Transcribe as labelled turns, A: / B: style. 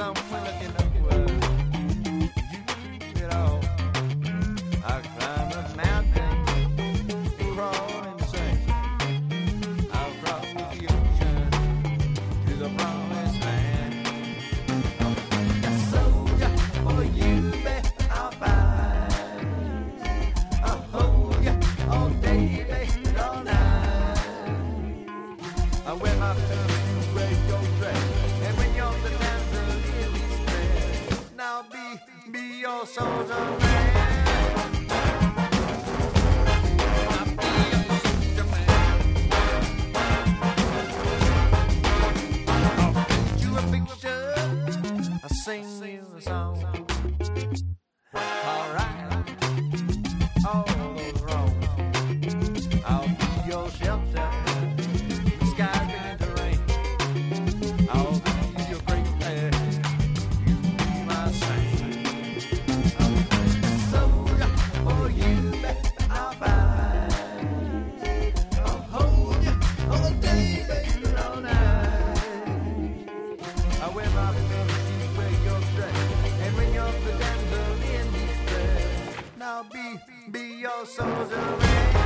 A: somewhere looking upward. You do it all. I climb a mountain and crawl in the sand. I'll cross the ocean to the promised land. A soldier for you, babe, I'll fight. I'll hold you all day, babe, all night. I wear my feathers, wear your dress, and when you're the dancer in distress, now be your soldier man. Sing you a song. Alright, all those wrongs. I'll be your shelter. The sky begin to rain. I'll be your great man. You be my saint. Soldier for you, babe, I'll fight. I'll hold you all day, baby, all night. I wear my feathers. And when you're the dancer in distress, now be your soldier.